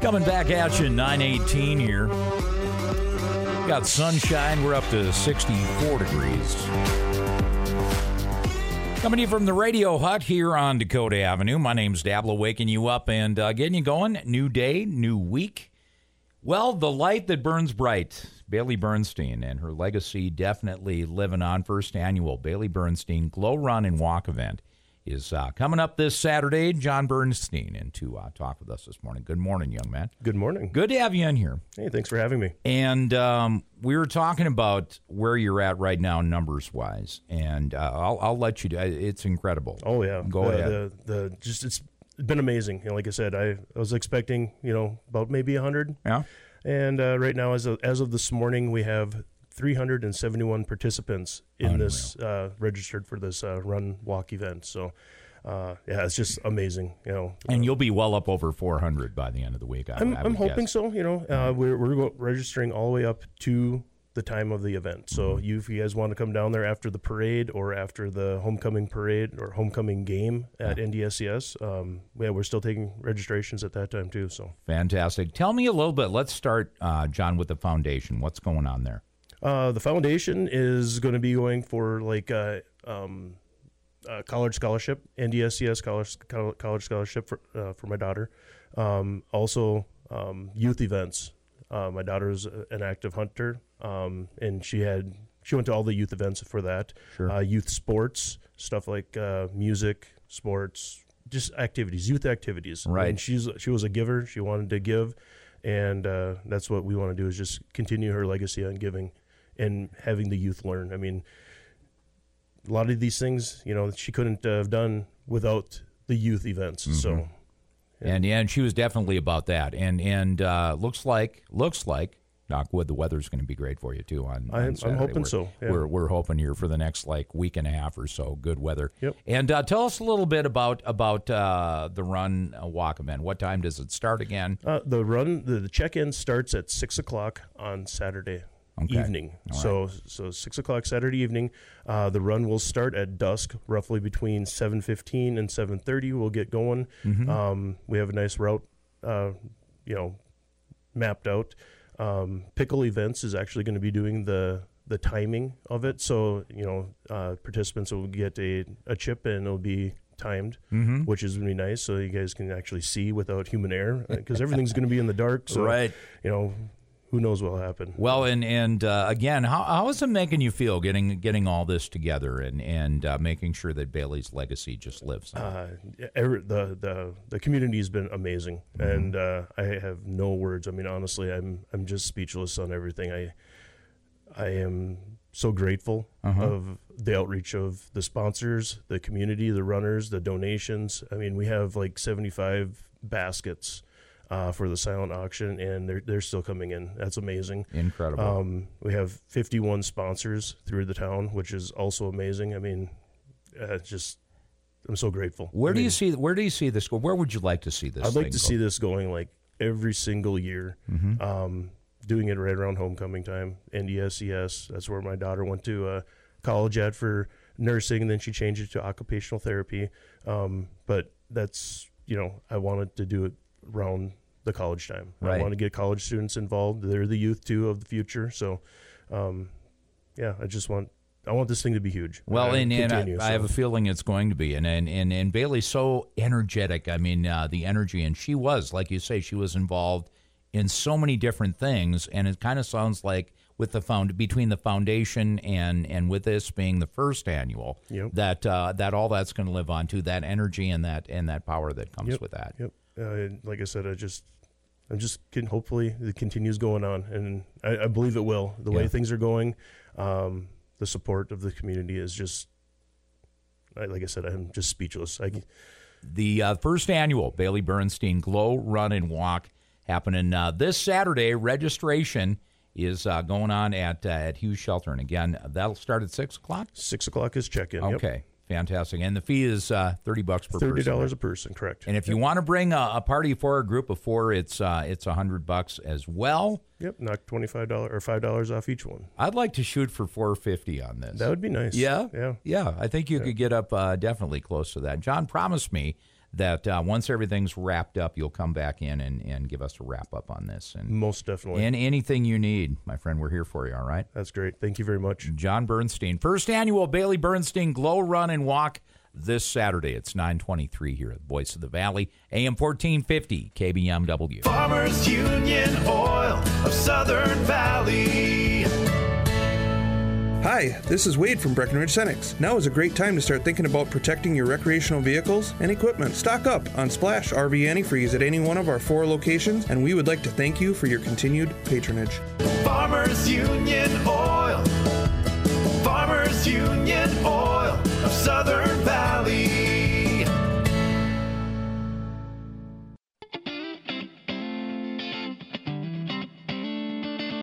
Coming back at you, 9:18 here. Got sunshine. We're up to 64 degrees. Coming to you from the Radio Hut here on Dakota Avenue. My name's Dabla, waking you up and getting you going. New day, new week. Well, the light that burns bright. Bailey Bernstein and her legacy definitely living on. First annual Bailey Bernstein Glow Run and Walk event is coming up this Saturday. John Bernstein in to talk with us this morning. Good morning, young man. Good morning. Good to have you in here. Hey, thanks for having me. And we were talking about where you're at right now numbers-wise, and I'll let you do it. It's incredible. Oh, yeah. Go ahead. It's been amazing. Like I said, I was expecting, about maybe 100. Yeah. And right now, as of this morning, we have 371 participants in this registered for this run walk event. So, it's just amazing. And you'll be well up over 400 by the end of the week. I'm hoping so. We're registering all the way up to the time of the event. So if you guys want to come down there after the parade or after the homecoming parade or homecoming game at NDSCS, we're still taking registrations at that time too. So fantastic. Tell me a little bit. Let's start, John, with the foundation. What's going on there? The foundation is going to be going for college scholarship, NDSCS college scholarship for my daughter. Also, youth events. My daughter is an active hunter, and she went to all the youth events for that. Sure. Youth sports, stuff like music, sports, just activities, youth activities. Right. And she was a giver. She wanted to give, and that's what we want to do is just continue her legacy on giving and having the youth learn. I mean, a lot of these things, she couldn't have done without the youth events. Mm-hmm. So. Yeah. And she was definitely about that. And looks like, knock wood, the weather's going to be great for you too on Saturday. I'm hoping so. Yeah. We're hoping here for the next week and a half or so, good weather. Yep. And tell us a little bit about the run walk event. What time does it start again? The check-in starts at 6:00 on Saturday. Okay. Evening. Right. So 6:00 Saturday evening. The run will start at dusk, roughly between 7:15 and 7:30. We'll get going. Mm-hmm. We have a nice route, mapped out. Pickle Events is actually going to be doing the timing of it. So participants will get a chip and it'll be timed, mm-hmm. which is really nice. So you guys can actually see without human error because everything's going to be in the dark. So right. Who knows what will happen? Well, and again, how is it making you feel getting all this together and making sure that Bailey's legacy just lives on? The community has been amazing, mm-hmm. and I have no words. I mean, honestly, I'm just speechless on everything. I am so grateful of the outreach of the sponsors, the community, the runners, the donations. I mean, we have 75 baskets for the silent auction, and they're still coming in. That's amazing. Incredible. We have 51 sponsors through the town, which is also amazing. I mean, I'm so grateful. Where do you see this go? Where would you like to see this? I'd like to see this going every single year. Mm-hmm. Doing it right around homecoming time. NDSCS. That's where my daughter went to college at for nursing, and then she changed it to occupational therapy. But that's I wanted to do it around the college time. Right. I want to get college students involved. They're the youth too of the future. So, I want this thing to be huge. Well, and I have a feeling it's going to be. And Bailey's so energetic. I mean, the energy, and she was, like you say, she was involved in so many different things. And it kind of sounds like with between the foundation and with this being the first annual, yep. that all that's going to live on to that energy and that power that comes yep. with that. Yep. Like I said, I'm just kidding. Hopefully it continues going on, and I believe it will. The way things are going, the support of the community is just, like I said, I'm just speechless. The first annual Bailey Bernstein Glow Run and Walk happening this Saturday. Registration is going on at Hughes Shelter, and again, that'll start at 6:00. 6:00 is check-in. Okay. Yep. Fantastic. And the fee is $30 per person. $30 a person, correct. And if you want to bring a party for a group of four, it's $100 as well. Yep, knock $25 or $5 off each one. I'd like to shoot for $450 on this. That would be nice. Yeah. I think you could get up definitely close to that. John promised me that once everything's wrapped up, you'll come back in and give us a wrap up on this. And most definitely. And anything you need, my friend, we're here for you, all right? That's great. Thank you very much. John Bernstein. First annual Bailey Bernstein Glow Run and Walk this Saturday. It's 9:23 here at the Voice of the Valley, AM 1450, KBMW. Farmers Union Oil of Southern Valley. Hi, this is Wade from Breckenridge Cenex. Now is a great time to start thinking about protecting your recreational vehicles and equipment. Stock up on Splash RV Antifreeze at any one of our 4 locations, and we would like to thank you for your continued patronage. Farmers Union